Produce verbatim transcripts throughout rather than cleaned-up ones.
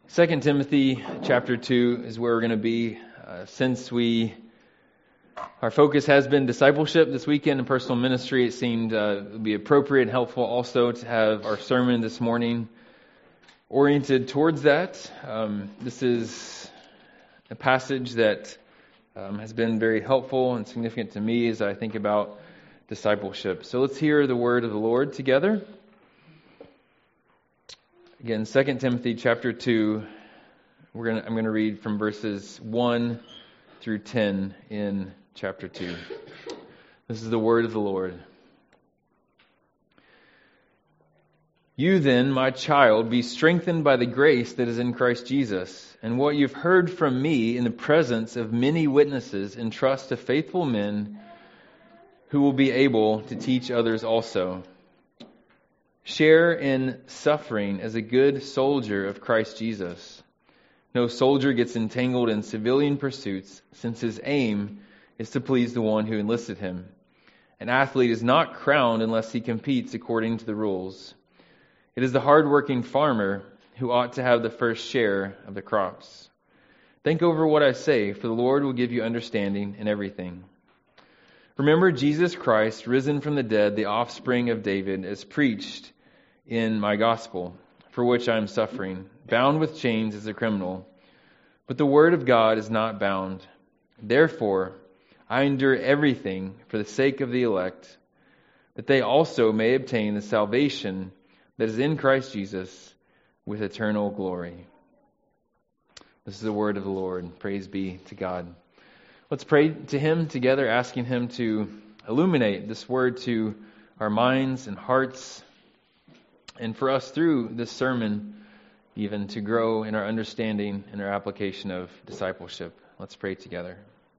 Second Timothy chapter two is where we're going to be. Uh, since we, our focus has been discipleship this weekend and personal ministry, it seemed uh, it would be appropriate and helpful also to have our sermon this morning oriented towards that. Um, this is a passage that um, has been very helpful and significant to me as I think about discipleship. So let's hear the word of the Lord together. Again, Second Timothy chapter two, we're gonna, I'm going to read from verses one through ten in chapter two. This is the word of the Lord. You then, my child, be strengthened by the grace that is in Christ Jesus, and what you've heard from me in the presence of many witnesses, entrust to faithful men who will be able to teach others also. Share in suffering as a good soldier of Christ Jesus. No soldier gets entangled in civilian pursuits, since his aim is to please the one who enlisted him. An athlete is not crowned unless he competes according to the rules. It is the hard-working farmer who ought to have the first share of the crops. Think over what I say, for the Lord will give you understanding in everything. Remember Jesus Christ, risen from the dead, the offspring of David, as preached in my gospel, for which I am suffering, bound with chains as a criminal. But the word of God is not bound. Therefore, I endure everything for the sake of the elect, that they also may obtain the salvation that is in Christ Jesus with eternal glory. This is the word of the Lord. Praise be to God. Let's pray to Him together, asking Him to illuminate this word to our minds and hearts, and for us through this sermon, even to grow in our understanding and our application of discipleship. Let's pray together.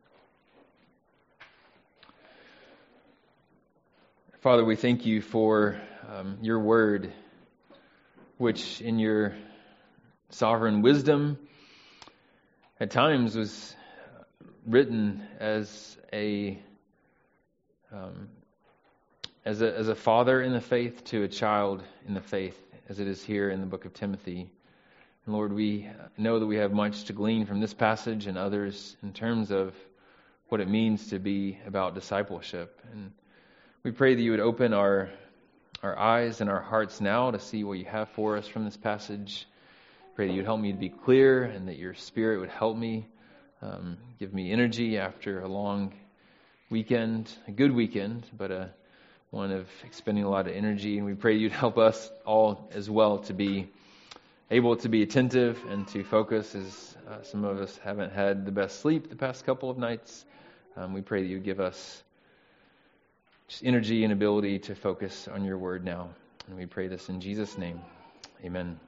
Father, we thank you for um, your word, which in your sovereign wisdom at times was written as a um, As a, as a father in the faith to a child in the faith, as it is here in the book of Timothy. And Lord, we know that we have much to glean from this passage and others in terms of what it means to be about discipleship. And we pray that you would open our our eyes and our hearts now to see what you have for us from this passage. Pray that you'd help me to be clear and that your Spirit would help me, um, give me energy after a long weekend, a good weekend, but a one of expending a lot of energy, and we pray you'd help us all as well to be able to be attentive and to focus, as uh, some of us haven't had the best sleep the past couple of nights. Um, we pray that you'd give us just energy and ability to focus on your word now, and we pray this in Jesus' name. Amen.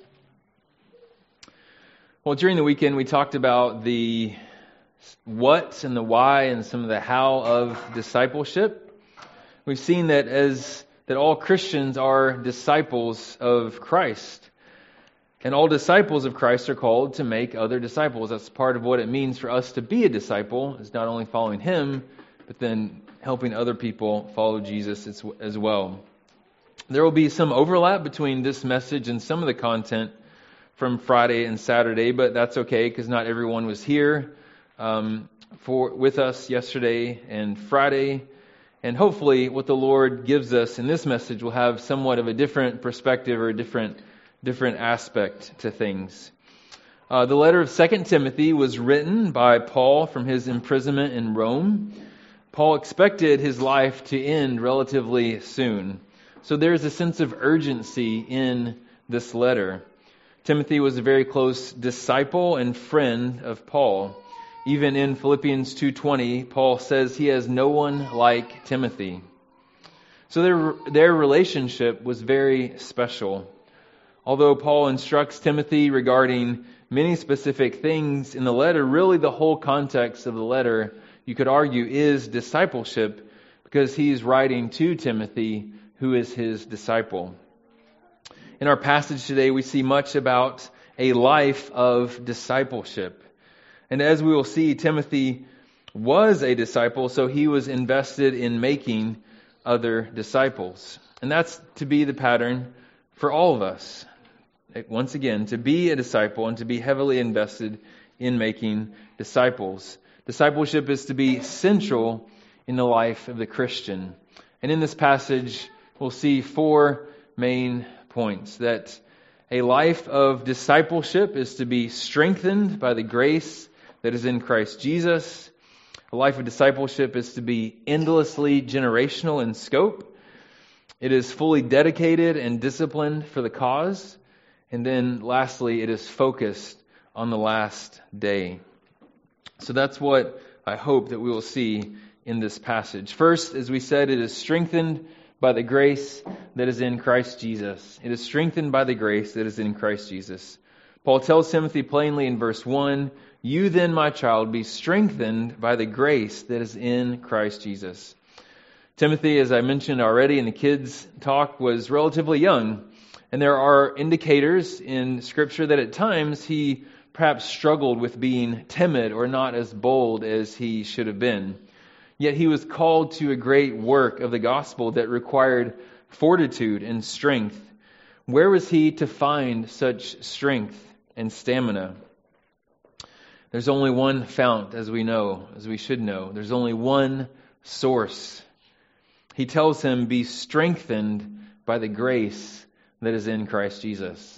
Well, during the weekend we talked about the what and the why and some of the how of discipleship. We've seen that as that all Christians are disciples of Christ. And all disciples of Christ are called to make other disciples. That's part of what it means for us to be a disciple, is not only following Him, but then helping other people follow Jesus as well. There will be some overlap between this message and some of the content from Friday and Saturday, but that's okay because not everyone was here um, for with us yesterday and Friday. And hopefully what the Lord gives us in this message will have somewhat of a different perspective or a different different aspect to things. Uh, the letter of Second Timothy was written by Paul from his imprisonment in Rome. Paul expected his life to end relatively soon. So there's a sense of urgency in this letter. Timothy was a very close disciple and friend of Paul. Even in Philippians two twenty, Paul says he has no one like Timothy. So their their relationship was very special. Although Paul instructs Timothy regarding many specific things in the letter, really the whole context of the letter, you could argue, is discipleship, because he's writing to Timothy, who is his disciple. In our passage today, we see much about a life of discipleship. And as we will see, Timothy was a disciple, so he was invested in making other disciples. And that's to be the pattern for all of us. once again, to be a disciple and to be heavily invested in making disciples. Discipleship is to be central in the life of the Christian. And in this passage, we'll see four main points. That a life of discipleship is to be strengthened by the grace that is in Christ Jesus. A life of discipleship is to be endlessly generational in scope. It is fully dedicated and disciplined for the cause. And then lastly, it is focused on the last day. So that's what I hope that we will see in this passage. First, as we said, it is strengthened by the grace that is in Christ Jesus. It is strengthened by the grace that is in Christ Jesus. Paul tells Timothy plainly in verse one, "You then, my child, be strengthened by the grace that is in Christ Jesus." Timothy, as I mentioned already in the kids' talk, was relatively young. And there are indicators in Scripture that at times he perhaps struggled with being timid or not as bold as he should have been. Yet he was called to a great work of the gospel that required fortitude and strength. Where was he to find such strength and stamina? There's only one fount, as we know, as we should know. There's only one source. He tells him, "Be strengthened by the grace that is in Christ Jesus."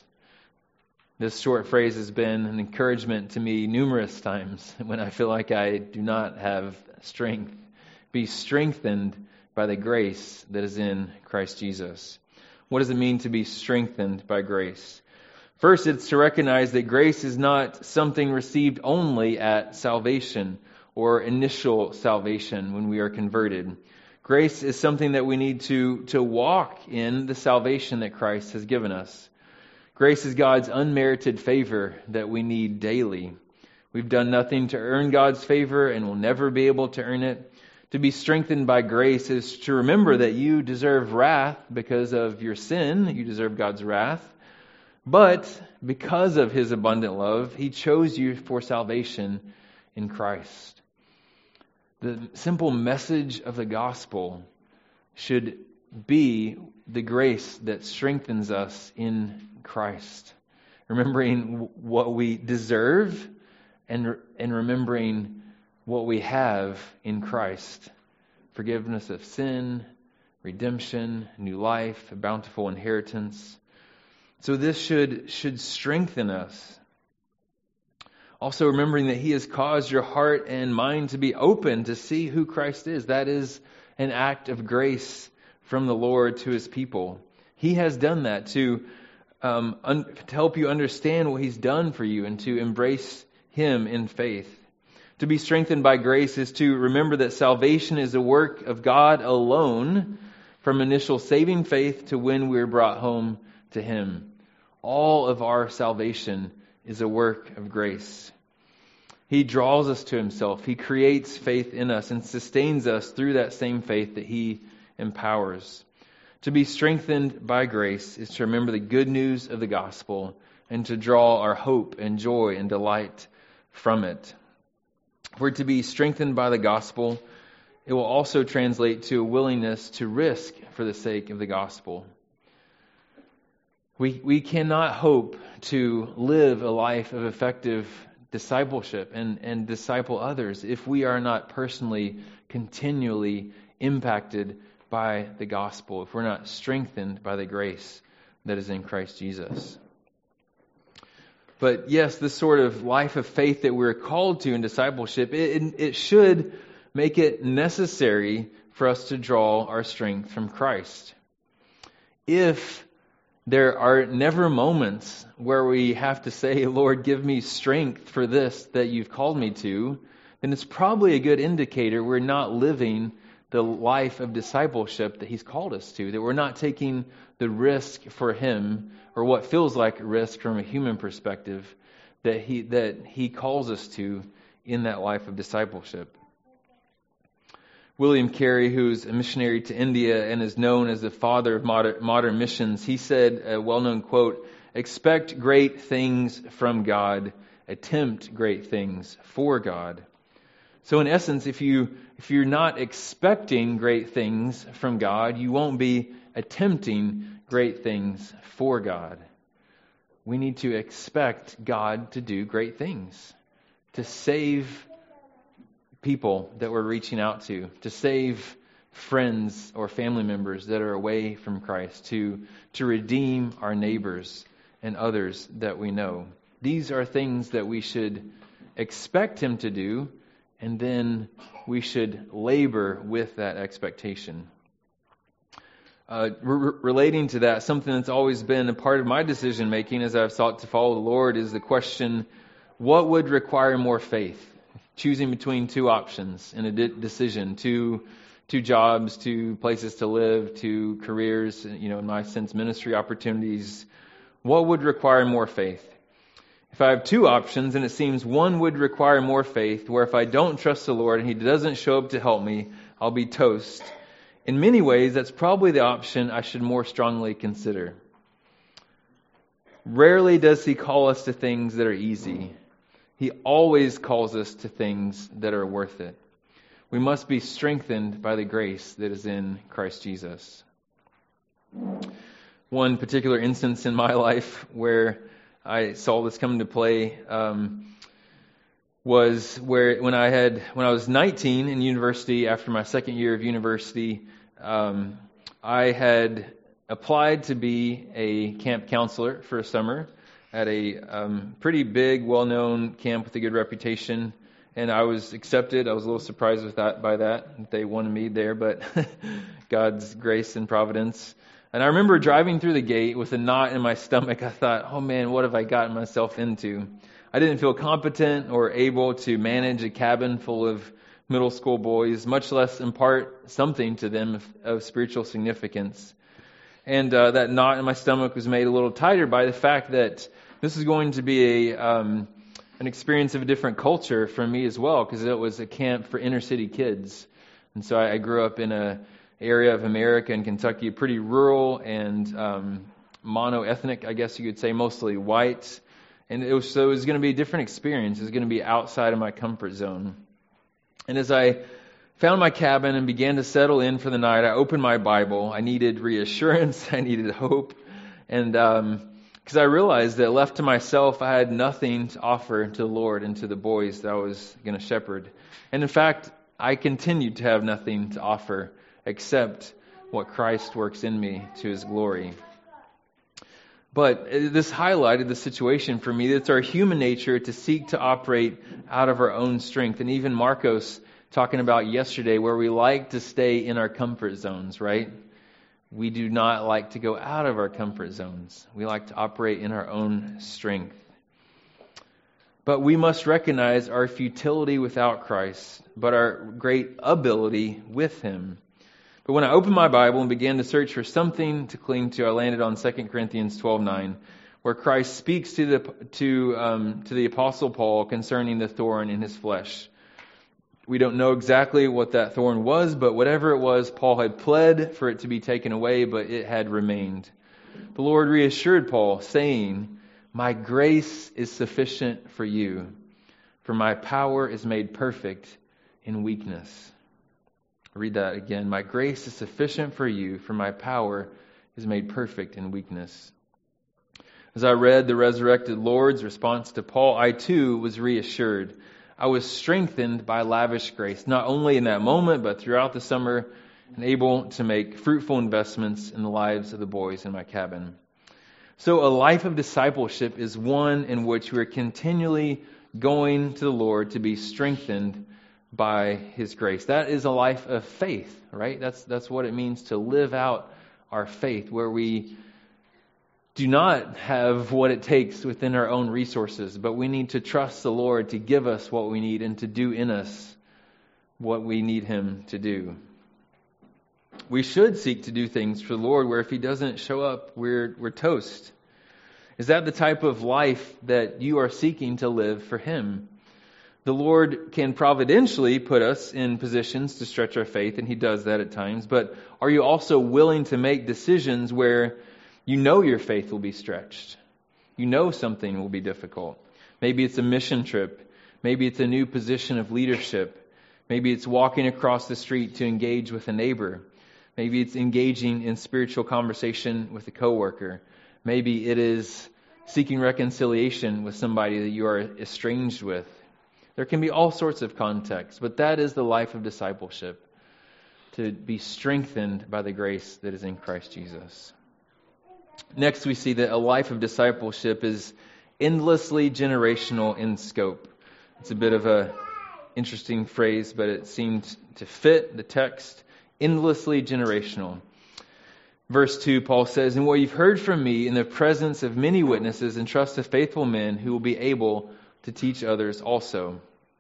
This short phrase has been an encouragement to me numerous times when I feel like I do not have strength. Be strengthened by the grace that is in Christ Jesus. What does it mean to be strengthened by grace? First, it's to recognize that grace is not something received only at salvation or initial salvation when we are converted. Grace is something that we need to, to walk in the salvation that Christ has given us. Grace is God's unmerited favor that we need daily. We've done nothing to earn God's favor and will never be able to earn it. To be strengthened by grace is to remember that you deserve wrath because of your sin. You deserve God's wrath. But because of His abundant love, He chose you for salvation in Christ. The simple message of the gospel should be the grace that strengthens us in Christ. Remembering what we deserve and, and remembering what we have in Christ. Forgiveness of sin, redemption, new life, a bountiful inheritance. So this should, should strengthen us. Also remembering that He has caused your heart and mind to be open to see who Christ is. That is an act of grace from the Lord to His people. He has done that to, um, un- to help you understand what He's done for you and to embrace Him in faith. To be strengthened by grace is to remember that salvation is a work of God alone, from initial saving faith to when we're brought home to Him. All of our salvation is a work of grace. He draws us to Himself. He creates faith in us and sustains us through that same faith that He empowers. To be strengthened by grace is to remember the good news of the gospel and to draw our hope and joy and delight from it. If we're to be strengthened by the gospel, it will also translate to a willingness to risk for the sake of the gospel. We we cannot hope to live a life of effective discipleship and, and disciple others if we are not personally, continually impacted by the gospel, if we're not strengthened by the grace that is in Christ Jesus. But yes, this sort of life of faith that we're called to in discipleship, it, it should make it necessary for us to draw our strength from Christ. If there are never moments where we have to say, "Lord, give me strength for this that you've called me to," then it's probably a good indicator we're not living the life of discipleship that He's called us to, that we're not taking the risk for Him, or what feels like a risk from a human perspective, that He that He calls us to in that life of discipleship. William Carey, who's a missionary to India and is known as the father of modern, modern missions, he said a well-known quote, "Expect great things from God, attempt great things for God." So in essence, if you if you're not expecting great things from God, you won't be attempting great things for God. we need to expect God to do great things, to save people that we're reaching out to, to save friends or family members that are away from Christ, to, to redeem our neighbors and others that we know. These are things that we should expect Him to do, and then we should labor with that expectation. Uh, re- relating to that, something that's always been a part of my decision making as I've sought to follow the Lord is the question, what would require more faith? Choosing between two options in a de- decision, two two jobs, two places to live, two careers, you know, in my sense, ministry opportunities. What would require more faith? If I have two options, and it seems one would require more faith, where if I don't trust the Lord and He doesn't show up to help me, I'll be toast. In many ways, that's probably the option I should more strongly consider. Rarely does He call us to things that are easy. He always calls us to things that are worth it. We must be strengthened by the grace that is in Christ Jesus. One particular instance in my life where I saw this come into play um, was where when I had when I was nineteen in university, after my second year of university, um, I had applied to be a camp counselor for a summer at a um, pretty big, well-known camp with a good reputation. And I was accepted. I was a little surprised with that by that. They wanted me there, but God's grace and providence. And I remember driving through the gate with a knot in my stomach. I thought, oh man, what have I gotten myself into? I didn't feel competent or able to manage a cabin full of middle school boys, much less impart something to them of, of spiritual significance. And uh, that knot in my stomach was made a little tighter by the fact that this is going to be a um, an experience of a different culture for me as well, because it was a camp for inner city kids. And so I, I grew up in a area of America in Kentucky, pretty rural and um, mono-ethnic, I guess you could say, mostly white. And it was, so it was going to be a different experience. It was going to be outside of my comfort zone. And as I found my cabin and began to settle in for the night, I opened my Bible. I needed reassurance. I needed hope. And um, because I realized that left to myself, I had nothing to offer to the Lord and to the boys that I was going to shepherd. And in fact, I continued to have nothing to offer except what Christ works in me to His glory. But this highlighted the situation for me. It's our human nature to seek to operate out of our own strength. And even Marcos talking about yesterday, where we like to stay in our comfort zones, right? We do not like to go out of our comfort zones. We like to operate in our own strength. But we must recognize our futility without Christ, but our great ability with Him. But when I opened my Bible and began to search for something to cling to, I landed on Second Corinthians twelve nine, where Christ speaks to the to um, to the Apostle Paul concerning the thorn in his flesh. We don't know exactly what that thorn was, but whatever it was, Paul had pled for it to be taken away, but it had remained. The Lord reassured Paul, saying, "My grace is sufficient for you, for my power is made perfect in weakness." I'll read that again. "My grace is sufficient for you, for my power is made perfect in weakness." As I read the resurrected Lord's response to Paul, I too was reassured. I was strengthened by lavish grace, not only in that moment, but throughout the summer, and able to make fruitful investments in the lives of the boys in my cabin. So a life of discipleship is one in which we are continually going to the Lord to be strengthened by His grace. That is a life of faith, right? That's that's what it means to live out our faith, where we do not have what it takes within our own resources, but we need to trust the Lord to give us what we need and to do in us what we need Him to do. We should seek to do things for the Lord where if He doesn't show up, we're we're toast. Is that the type of life that you are seeking to live for Him? The Lord can providentially put us in positions to stretch our faith, and He does that at times. But are you also willing to make decisions where you know your faith will be stretched? You know something will be difficult. Maybe it's a mission trip. Maybe it's a new position of leadership. Maybe it's walking across the street to engage with a neighbor. Maybe it's engaging in spiritual conversation with a coworker. Maybe it is seeking reconciliation with somebody that you are estranged with. There can be all sorts of contexts, but that is the life of discipleship, to be strengthened by the grace that is in Christ Jesus. Next, we see that a life of discipleship is endlessly generational in scope. It's a bit of a interesting phrase, but it seemed to fit the text. Endlessly generational. Verse two, Paul says, "And what you've heard from me in the presence of many witnesses, entrust to faithful men who will be able to teach others also."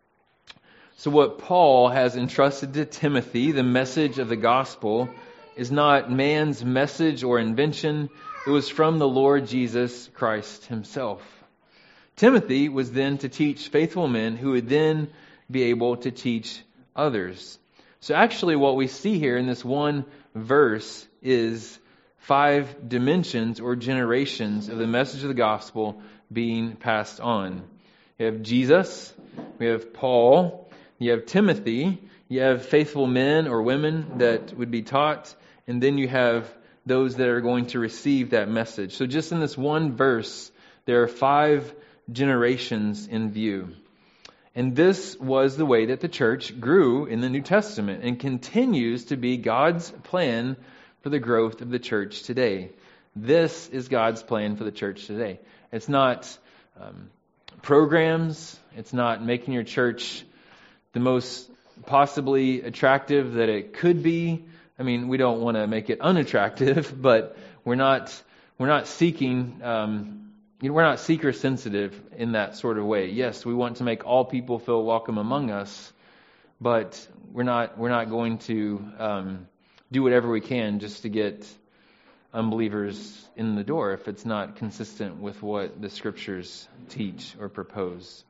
So what Paul has entrusted to Timothy, the message of the gospel, is not man's message or invention. It was from the Lord Jesus Christ himself. Timothy was then to teach faithful men who would then be able to teach others. So actually what we see here in this one verse is five dimensions or generations of the message of the gospel being passed on. You have Jesus, we have Paul, you have Timothy, you have faithful men or women that would be taught, and then you have those that are going to receive that message. So just in this one verse, there are five generations in view. And this was the way that the church grew in the New Testament and continues to be God's plan for the growth of the church today. This is God's plan for the church today. It's not um, programs. It's not making your church the most possibly attractive that it could be. I mean, we don't want to make it unattractive, but we're not we're not seeking. Um, You know, we're not seeker sensitive in that sort of way. Yes, we want to make all people feel welcome among us, but we're not we're not going to um, do whatever we can just to get unbelievers in the door if it's not consistent with what the Scriptures teach or propose.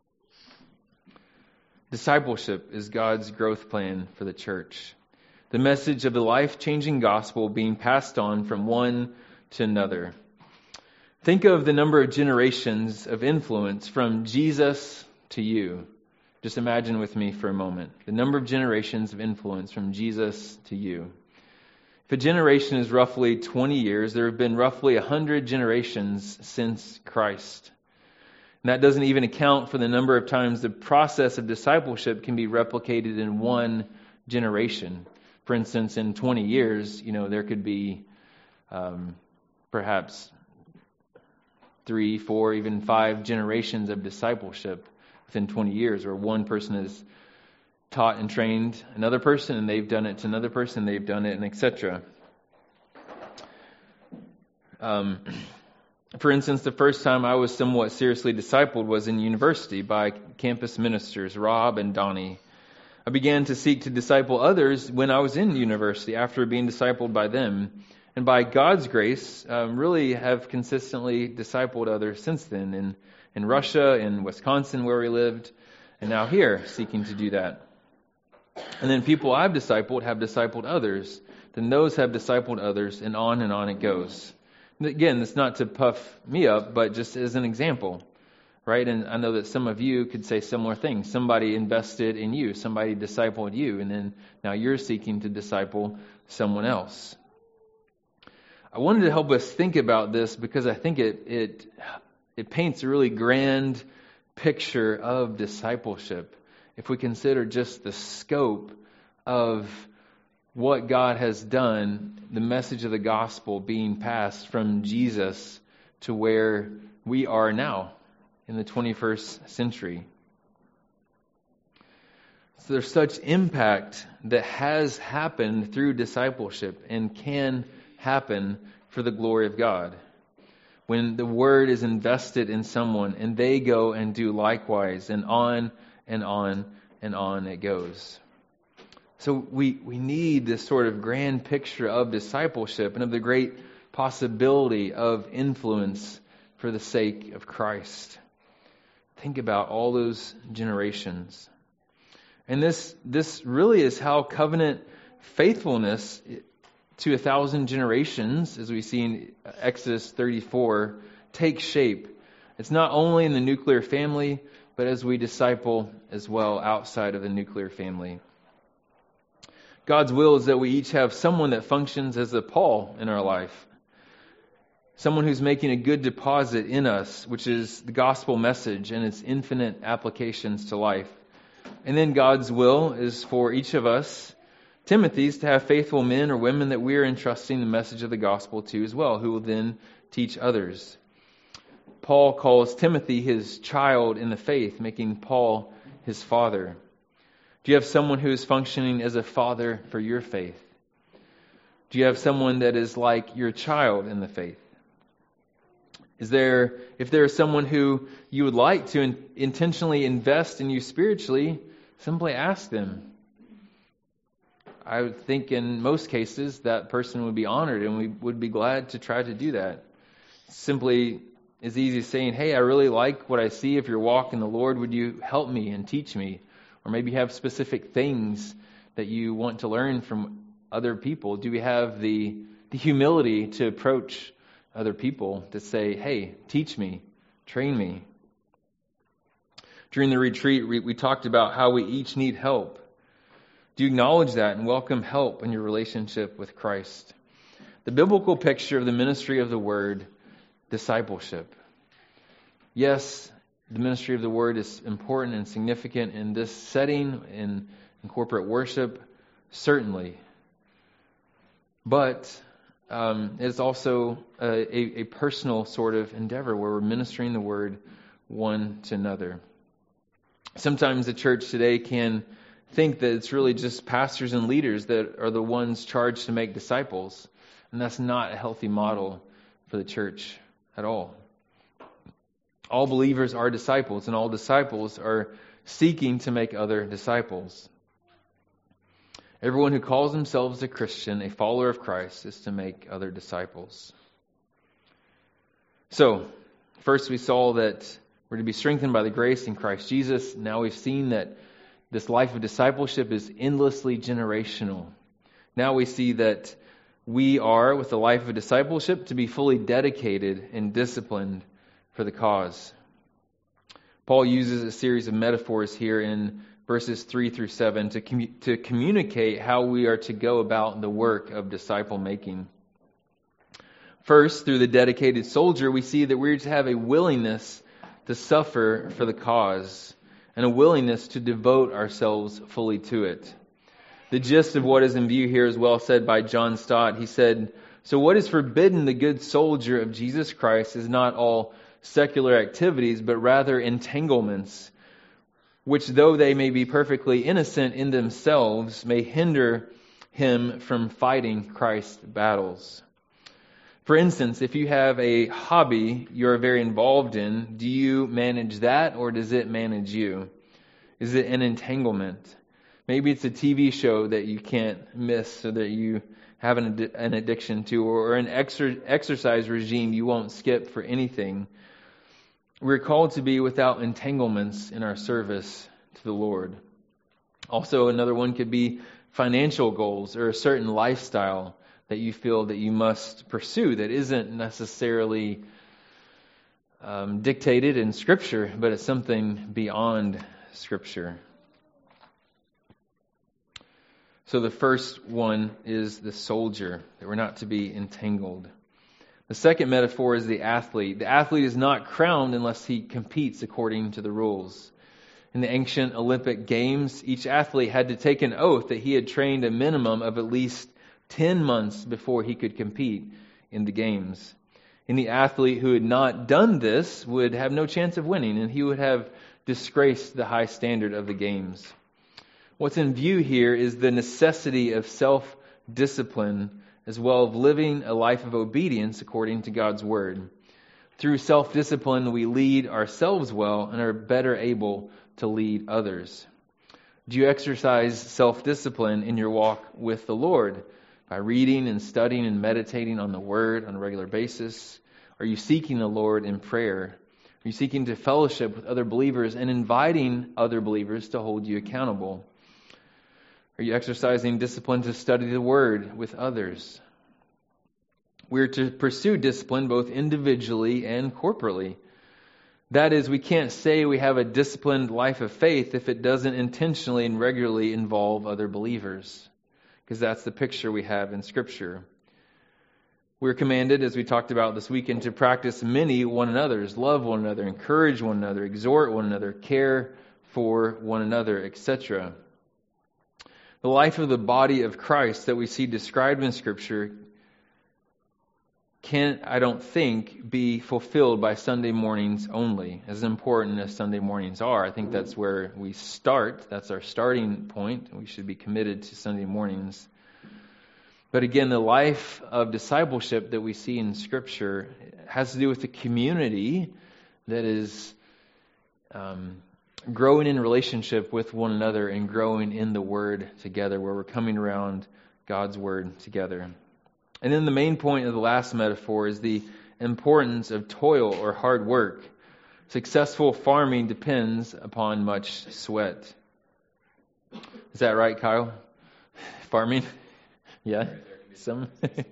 Discipleship is God's growth plan for the church. The message of the life-changing gospel being passed on from one to another. Think of the number of generations of influence from Jesus to you. Just imagine with me for a moment. The number of generations of influence from Jesus to you. If a generation is roughly twenty years, there have been roughly one hundred generations since Christ. And that doesn't even account for the number of times the process of discipleship can be replicated in one generation. For instance, in twenty years, you know, there could be um, perhaps three, four, even five generations of discipleship within twenty years, where one person has taught and trained another person, and they've done it to another person, they've done it, and et cetera. Um, for instance, the first time I was somewhat seriously discipled was in university by campus ministers, Rob and Donnie. I began to seek to disciple others when I was in university after being discipled by them. And by God's grace, um, really have consistently discipled others since then. In, in Russia, in Wisconsin where we lived, and now here, seeking to do that. And then people I've discipled have discipled others. Then those have discipled others, and on and on it goes. And again, it's not to puff me up, but just as an example. Right? And I know that some of you could say similar things. Somebody invested in you. Somebody discipled you. And then now you're seeking to disciple someone else. I wanted to help us think about this because I think it it it paints a really grand picture of discipleship. If we consider just the scope of what God has done, the message of the gospel being passed from Jesus to where we are now in the twenty-first century. So there's such impact that has happened through discipleship and can happen for the glory of God. When the word is invested in someone and they go and do likewise, and on and on and on it goes. So we, we need this sort of grand picture of discipleship and of the great possibility of influence for the sake of Christ. Think about all those generations. And this this really is how covenant faithfulness to a thousand generations, as we see in Exodus thirty-four, takes shape. It's not only in the nuclear family, but as we disciple as well outside of the nuclear family. God's will is that we each have someone that functions as a Paul in our life. Someone who's making a good deposit in us, which is the gospel message and its infinite applications to life. And then God's will is for each of us, Timothy's, to have faithful men or women that we are entrusting the message of the gospel to as well, who will then teach others. Paul calls Timothy his child in the faith, making Paul his father. Do you have someone who is functioning as a father for your faith? Do you have someone that is like your child in the faith? Is there, if there is someone who you would like to in, intentionally invest in you spiritually, simply ask them. I would think in most cases that person would be honored and we would be glad to try to do that. Simply as easy as saying, hey, I really like what I see of your walk in the Lord. Would you help me and teach me? Or maybe you have specific things that you want to learn from other people. Do we have the, the humility to approach other people to say, hey, teach me, train me? During the retreat, we, we talked about how we each need help. Do you acknowledge that and welcome help in your relationship with Christ? The biblical picture of the ministry of the Word, discipleship. Yes, the ministry of the Word is important and significant in this setting, in, in corporate worship, certainly. But um, it's also a, a, a personal sort of endeavor where we're ministering the Word one to another. Sometimes the church today can think that it's really just pastors and leaders that are the ones charged to make disciples. And that's not a healthy model for the church at all. All believers are disciples, and all disciples are seeking to make other disciples. Everyone who calls themselves a Christian, a follower of Christ, is to make other disciples. So, first we saw that we're to be strengthened by the grace in Christ Jesus. Now we've seen that this life of discipleship is endlessly generational. Now we see that we are, with the life of discipleship, to be fully dedicated and disciplined for the cause. Paul uses a series of metaphors here in verses three through seven to, commu- to communicate how we are to go about the work of disciple making. First, through the dedicated soldier, we see that we're to have a willingness to suffer for the cause and a willingness to devote ourselves fully to it. The gist of what is in view here is well said by John Stott. He said, "So what is forbidden the good soldier of Jesus Christ is not all secular activities, but rather entanglements, which though they may be perfectly innocent in themselves, may hinder him from fighting Christ's battles." For instance, if you have a hobby you're very involved in, do you manage that or does it manage you? Is it an entanglement? Maybe it's a T V show that you can't miss or that you have an, an addiction to, or an exer- exercise regime you won't skip for anything. We're called to be without entanglements in our service to the Lord. Also, another one could be financial goals or a certain lifestyle that you feel that you must pursue that isn't necessarily um, dictated in Scripture, but it's something beyond Scripture. So the first one is the soldier, that we're not to be entangled. The second metaphor is the athlete. The athlete is not crowned unless he competes according to the rules. In the ancient Olympic Games, each athlete had to take an oath that he had trained a minimum of at least ten months before he could compete in the games. And the athlete who had not done this would have no chance of winning, and he would have disgraced the high standard of the games. What's in view here is the necessity of self-discipline as well as living a life of obedience according to God's Word. Through self-discipline, we lead ourselves well and are better able to lead others. Do you exercise self-discipline in your walk with the Lord? By reading and studying and meditating on the Word on a regular basis? Are you seeking the Lord in prayer? Are you seeking to fellowship with other believers and inviting other believers to hold you accountable? Are you exercising discipline to study the Word with others? We're to pursue discipline both individually and corporately. That is, we can't say we have a disciplined life of faith if it doesn't intentionally and regularly involve other believers, because that's the picture we have in Scripture. We're commanded, as we talked about this weekend, to practice many one another's, love one another, encourage one another, exhort one another, care for one another, et cetera. The life of the body of Christ that we see described in Scripture can, I don't think, be fulfilled by Sunday mornings only, as important as Sunday mornings are. I think that's where we start. That's our starting point. We should be committed to Sunday mornings. But again, the life of discipleship that we see in Scripture has to do with the community that is um, growing in relationship with one another and growing in the Word together, where we're coming around God's Word together. And then the main point of the last metaphor is the importance of toil or hard work. Successful farming depends upon much sweat. Is that right, Kyle? Farming? Yeah, some.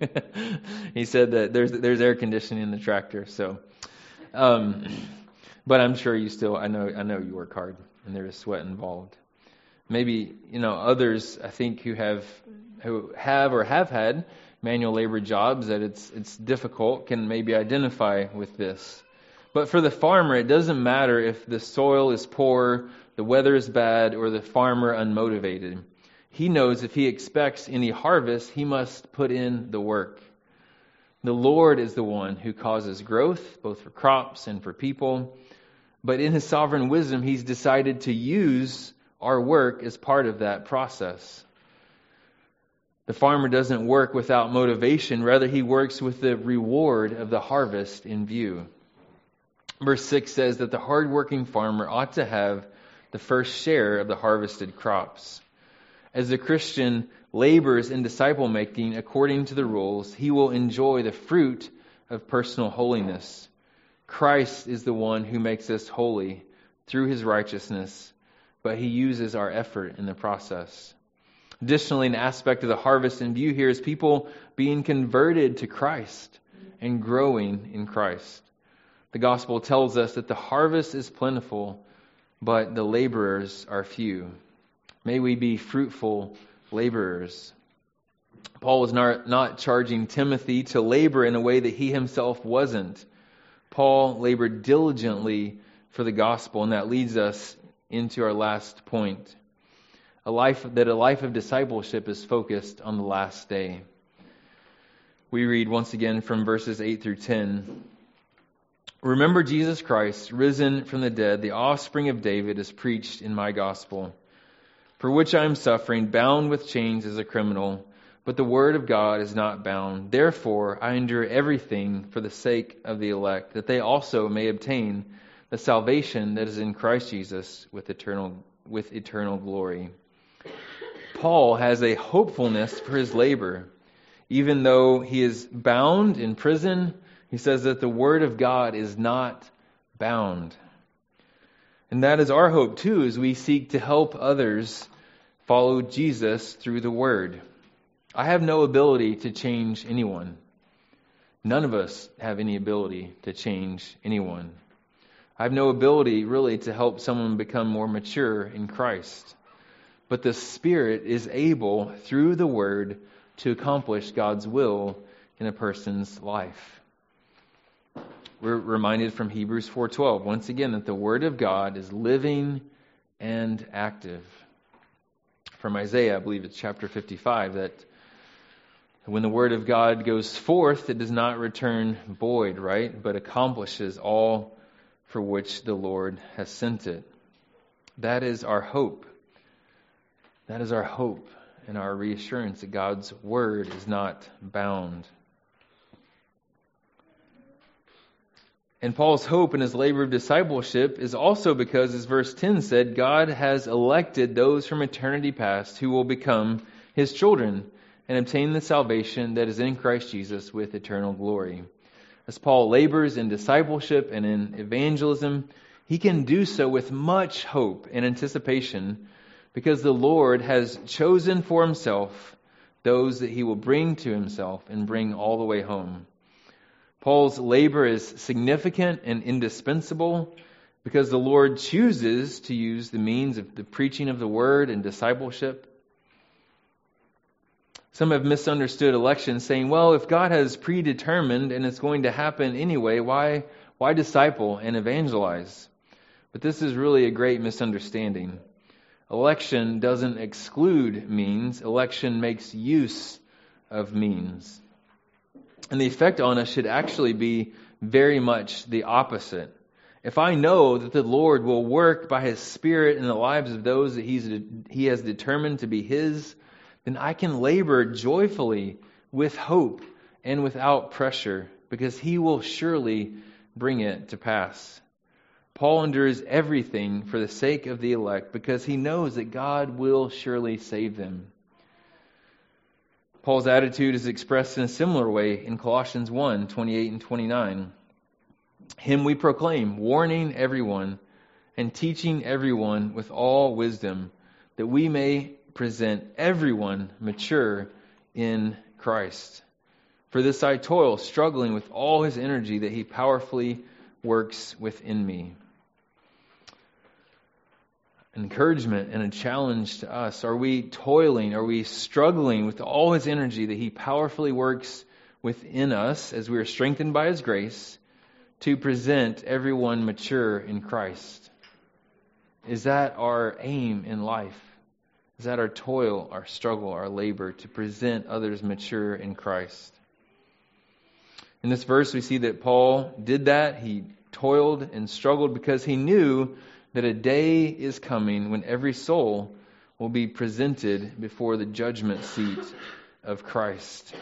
He said that there's there's air conditioning in the tractor. So, um, but I'm sure you still. I know I know you work hard, and there is sweat involved. Maybe you know others. I think who have who have or have had manual labor jobs that it's it's difficult can maybe identify with this. But for the farmer, it doesn't matter if the soil is poor, the weather is bad, or the farmer unmotivated. He knows if he expects any harvest, he must put in the work. The Lord is the one who causes growth, both for crops and for people. But in His sovereign wisdom, He's decided to use our work as part of that process. The farmer doesn't work without motivation. Rather, he works with the reward of the harvest in view. Verse six says that the hardworking farmer ought to have the first share of the harvested crops. As the Christian labors in disciple making according to the rules, he will enjoy the fruit of personal holiness. Christ is the one who makes us holy through His righteousness, but He uses our effort in the process. Additionally, an aspect of the harvest in view here is people being converted to Christ and growing in Christ. The gospel tells us that the harvest is plentiful, but the laborers are few. May we be fruitful laborers. Paul was not, not charging Timothy to labor in a way that he himself wasn't. Paul labored diligently for the gospel, and that leads us into our last point. A life that a life of discipleship is focused on the last day. We read once again from verses eight through ten. Remember Jesus Christ, risen from the dead, the offspring of David, is preached in my gospel, for which I am suffering, bound with chains as a criminal, but the word of God is not bound. Therefore I endure everything for the sake of the elect, that they also may obtain the salvation that is in Christ Jesus with eternal with eternal glory. Paul has a hopefulness for his labor. Even though he is bound in prison, he says that the word of God is not bound. And that is our hope too, as we seek to help others follow Jesus through the word. I have no ability to change anyone. None of us have any ability to change anyone. I have no ability really to help someone become more mature in Christ. But the Spirit is able, through the Word, to accomplish God's will in a person's life. We're reminded from Hebrews four twelve, once again, that the Word of God is living and active. From Isaiah, I believe it's chapter fifty-five, that when the Word of God goes forth, it does not return void, right? But accomplishes all for which the Lord has sent it. That is our hope. That is our hope and our reassurance that God's word is not bound. And Paul's hope in his labor of discipleship is also because, as verse ten said, God has elected those from eternity past who will become His children and obtain the salvation that is in Christ Jesus with eternal glory. As Paul labors in discipleship and in evangelism, he can do so with much hope and anticipation, because the Lord has chosen for Himself those that He will bring to Himself and bring all the way home. Paul's labor is significant and indispensable because the Lord chooses to use the means of the preaching of the Word and discipleship. Some have misunderstood election, saying, well, if God has predetermined and it's going to happen anyway, why, why disciple and evangelize? But this is really a great misunderstanding. Election doesn't exclude means. Election makes use of means. And the effect on us should actually be very much the opposite. If I know that the Lord will work by His Spirit in the lives of those that he's, He has determined to be His, then I can labor joyfully with hope and without pressure, because He will surely bring it to pass. Paul endures everything for the sake of the elect because he knows that God will surely save them. Paul's attitude is expressed in a similar way in Colossians one, twenty-eight and twenty-nine. Him we proclaim, warning everyone and teaching everyone with all wisdom, that we may present everyone mature in Christ. For this I toil, struggling with all His energy that He powerfully works within me. Encouragement and a challenge to us. Are we toiling? Are we struggling with all His energy that He powerfully works within us as we are strengthened by His grace to present everyone mature in Christ? Is that our aim in life? Is that our toil, our struggle, our labor to present others mature in Christ? In this verse, we see that Paul did that. He toiled and struggled because he knew that a day is coming when every soul will be presented before the judgment seat of Christ.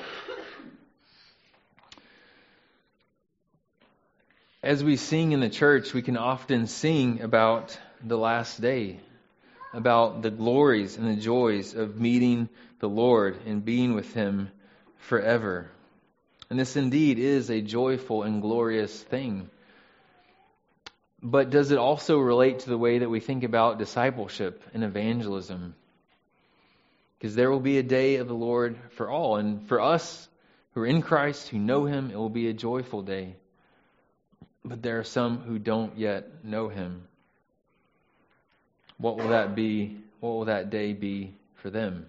As we sing in the church, we can often sing about the last day, about the glories and the joys of meeting the Lord and being with Him forever. And this indeed is a joyful and glorious thing. But does it also relate to the way that we think about discipleship and evangelism? Because there will be a day of the Lord for all. And for us who are in Christ, who know Him, it will be a joyful day. But there are some who don't yet know Him. What will that be? What will that day be for them?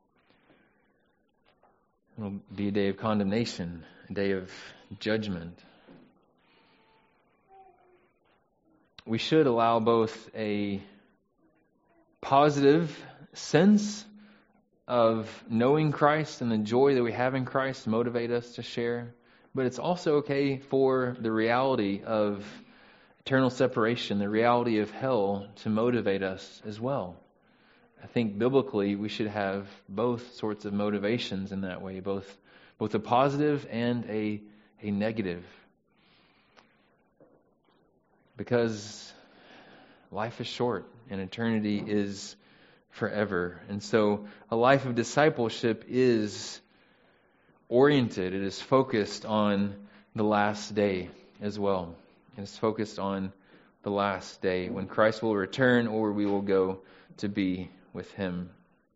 It will be a day of condemnation, a day of judgment. We should allow both a positive sense of knowing Christ and the joy that we have in Christ to motivate us to share, but it's also okay for the reality of eternal separation, the reality of hell, to motivate us as well. I think biblically we should have both sorts of motivations in that way, both both a positive and a a negative. Because life is short and eternity is forever. And so a life of discipleship is oriented, it is focused on the last day as well. It is focused on the last day when Christ will return or we will go to be with Him.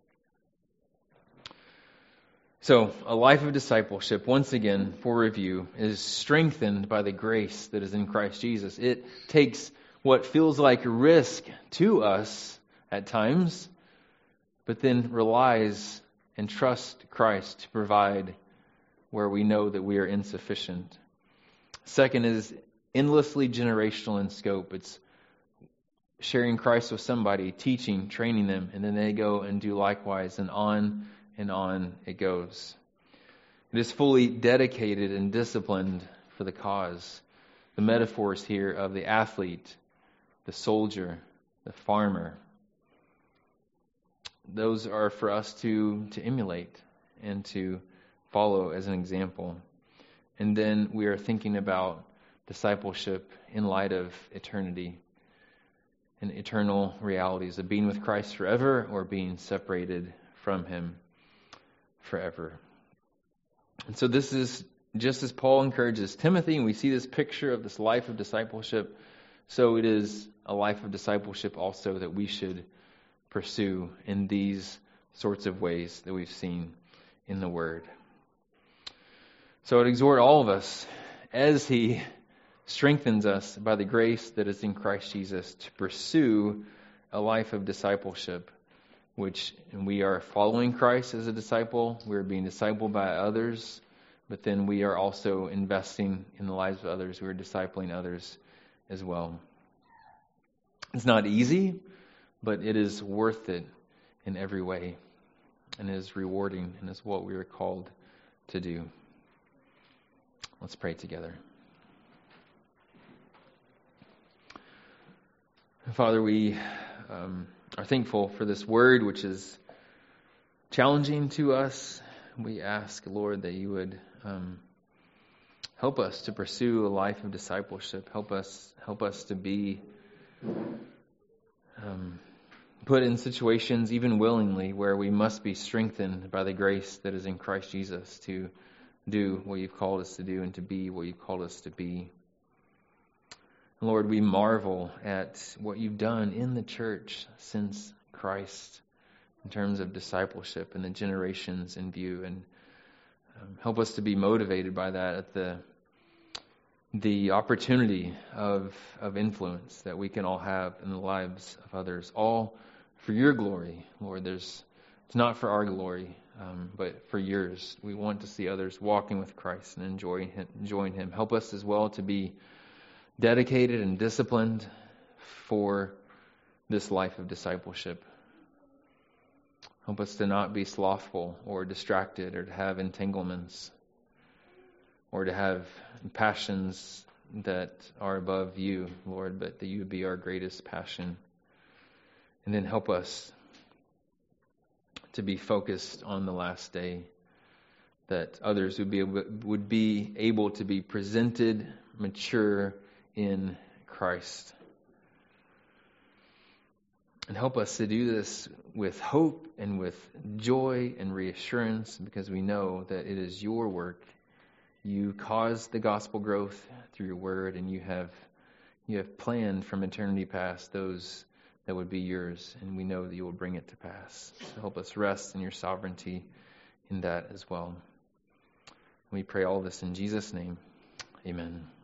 So, a life of discipleship, once again, for review, is strengthened by the grace that is in Christ Jesus. It takes what feels like risk to us at times, but then relies and trusts Christ to provide where we know that we are insufficient. Second is endlessly generational in scope. It's sharing Christ with somebody, teaching, training them, and then they go and do likewise, and on and on it goes. It is fully dedicated and disciplined for the cause. The metaphors here of the athlete, the soldier, the farmer, those are for us to, to emulate and to follow as an example. And then we are thinking about discipleship in light of eternity and eternal realities of being with Christ forever or being separated from Him forever. And so this is just as Paul encourages Timothy, and we see this picture of this life of discipleship, so it is a life of discipleship also that we should pursue in these sorts of ways that we've seen in the Word. So I'd exhort all of us, as He strengthens us by the grace that is in Christ Jesus, to pursue a life of discipleship which and we are following Christ as a disciple. We're being discipled by others, but then we are also investing in the lives of others. We're discipling others as well. It's not easy, but it is worth it in every way, and it is rewarding, and is what we are called to do. Let's pray together. Father, we um, are thankful for this word, which is challenging to us. We ask, Lord, that you would um, help us to pursue a life of discipleship. Help us, help us to be um, put in situations, even willingly, where we must be strengthened by the grace that is in Christ Jesus to do what you've called us to do and to be what you've called us to be. Lord, we marvel at what you've done in the church since Christ in terms of discipleship and the generations in view, and um, help us to be motivated by that at the the opportunity of of influence that we can all have in the lives of others, all for your glory, Lord. There's it's not for our glory, um, but for yours. We want to see others walking with Christ and enjoying him, enjoying him. Help us as well to be dedicated and disciplined for this life of discipleship. Help us to not be slothful or distracted or to have entanglements or to have passions that are above you, Lord, but that you would be our greatest passion. And then help us to be focused on the last day, that others would be able, would be able to be presented mature in Christ. And help us to do this with hope and with joy and reassurance, because we know that it is your work. You caused the gospel growth through your word, and you have you have planned from eternity past those that would be yours, and we know that you will bring it to pass. So help us rest in your sovereignty in that as well. We pray all this in Jesus' name. Amen.